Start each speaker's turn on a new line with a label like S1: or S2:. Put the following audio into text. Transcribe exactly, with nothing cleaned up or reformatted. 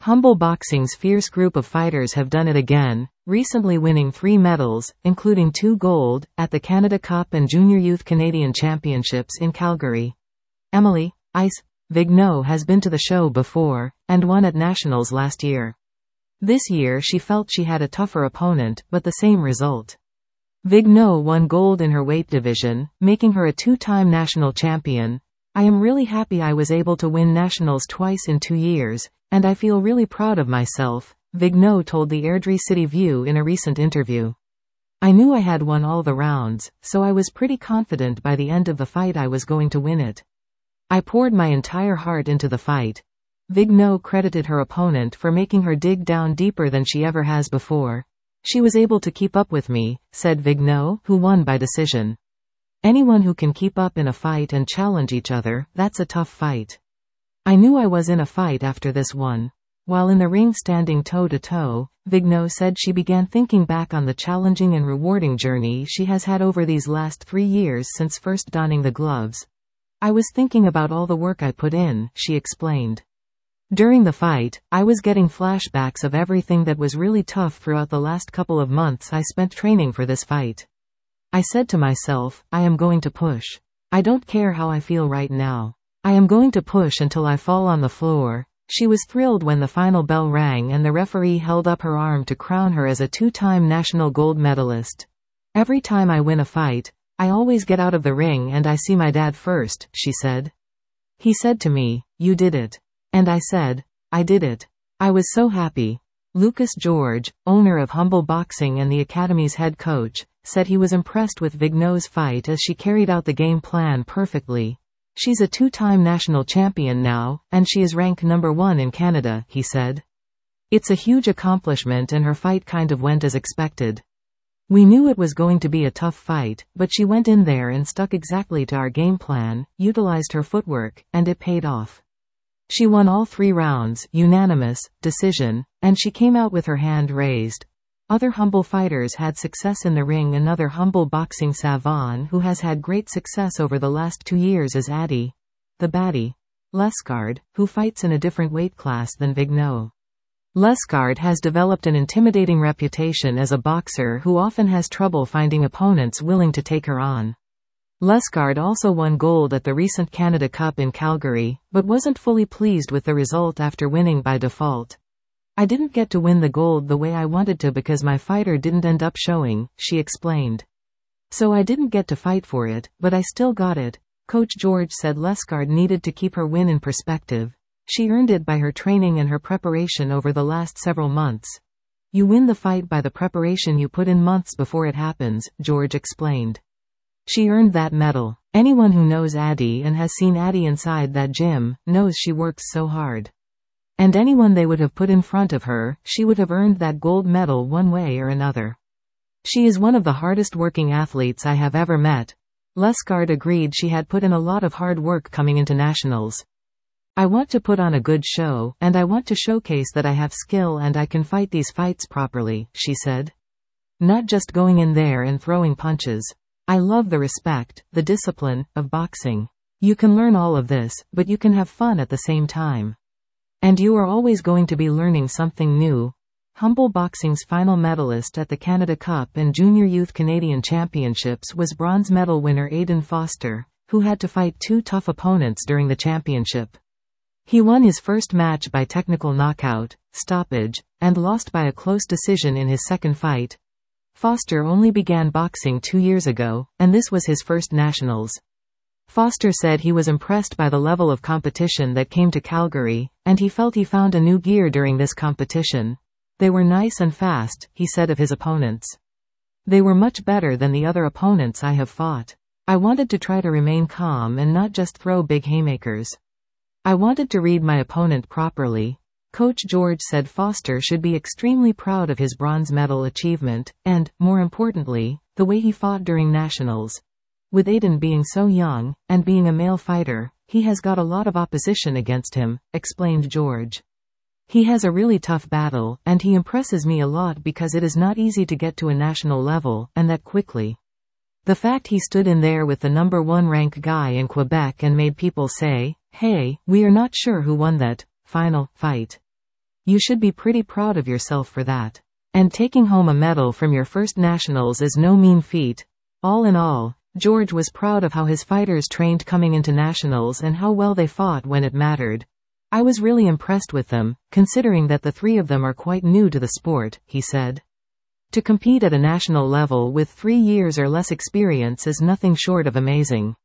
S1: Humble Boxing's fierce group of fighters have done it again, recently winning three medals, including two gold, at the Canada Cup and Junior Youth Canadian Championships in Calgary. Emily Ice Vigneault has been to the show before, and won at Nationals last year. This year she felt she had a tougher opponent, but the same result. Vigneault won gold in her weight division, making her a two-time national champion. I am really happy I was able to win nationals twice in two years, and I feel really proud of myself, Vigneault told the Airdrie City View in a recent interview. I knew I had won all the rounds, so I was pretty confident by the end of the fight I was going to win it. I poured my entire heart into the fight. Vigneault credited her opponent for making her dig down deeper than she ever has before. She was able to keep up with me, said Vigneault, who won by decision. Anyone who can keep up in a fight and challenge each other, that's a tough fight. I knew I was in a fight after this one. While in the ring standing toe-to-toe, Vigneault said she began thinking back on the challenging and rewarding journey she has had over these last three years since first donning the gloves. I was thinking about all the work I put in, she explained. During the fight, I was getting flashbacks of everything that was really tough throughout the last couple of months I spent training for this fight. I said to myself, I am going to push. I don't care how I feel right now. I am going to push until I fall on the floor. She was thrilled when the final bell rang and the referee held up her arm to crown her as a two-time national gold medalist. Every time I win a fight, I always get out of the ring and I see my dad first, she said. He said to me, "You did it." And I said, "I did it." I was so happy. Lucas George, owner of Humble Boxing and the Academy's head coach, said he was impressed with Vigneault's fight as she carried out the game plan perfectly. She's a two-time national champion now, and she is ranked number one in Canada, he said. It's a huge accomplishment and her fight kind of went as expected. We knew it was going to be a tough fight, but she went in there and stuck exactly to our game plan, utilized her footwork, and it paid off. She won all three rounds, unanimous, decision, and she came out with her hand raised. Other Humble fighters had success in the ring. Another Humble Boxing savant who has had great success over the last two years is Adi, the baddie, Lescard, who fights in a different weight class than Vigneault. Lescard has developed an intimidating reputation as a boxer who often has trouble finding opponents willing to take her on. Lescard also won gold at the recent Canada Cup in Calgary, but wasn't fully pleased with the result after winning by default. I didn't get to win the gold the way I wanted to because my fighter didn't end up showing, she explained. So I didn't get to fight for it, but I still got it. Coach George said Lescard needed to keep her win in perspective. She earned it by her training and her preparation over the last several months. You win the fight by the preparation you put in months before it happens, George explained. She earned that medal. Anyone who knows Adi and has seen Adi inside that gym, knows she works so hard. And anyone they would have put in front of her, she would have earned that gold medal one way or another. She is one of the hardest working athletes I have ever met. Lescard agreed she had put in a lot of hard work coming into nationals. I want to put on a good show, and I want to showcase that I have skill and I can fight these fights properly, she said. Not just going in there and throwing punches. I love the respect, the discipline, of boxing. You can learn all of this, but you can have fun at the same time. And you are always going to be learning something new. Humble Boxing's final medalist at the Canada Cup and Junior Youth Canadian Championships was bronze medal winner Aiden Foster, who had to fight two tough opponents during the championship. He won his first match by technical knockout, stoppage, and lost by a close decision in his second fight. Foster only began boxing two years ago, and this was his first nationals. Foster said he was impressed by the level of competition that came to Calgary, and he felt he found a new gear during this competition. They were nice and fast, he said of his opponents. They were much better than the other opponents I have fought. I wanted to try to remain calm and not just throw big haymakers. I wanted to read my opponent properly. Coach George said Foster should be extremely proud of his bronze medal achievement, and, more importantly, the way he fought during nationals. With Aiden being so young, and being a male fighter, he has got a lot of opposition against him, explained George. He has a really tough battle, and he impresses me a lot because it is not easy to get to a national level, and that quickly. The fact he stood in there with the number one rank guy in Quebec and made people say, "Hey, we are not sure who won that final fight." You should be pretty proud of yourself for that. And taking home a medal from your first nationals is no mean feat. All in all, George was proud of how his fighters trained coming into nationals and how well they fought when it mattered. I was really impressed with them, considering that the three of them are quite new to the sport, he said. To compete at a national level with three years or less experience is nothing short of amazing.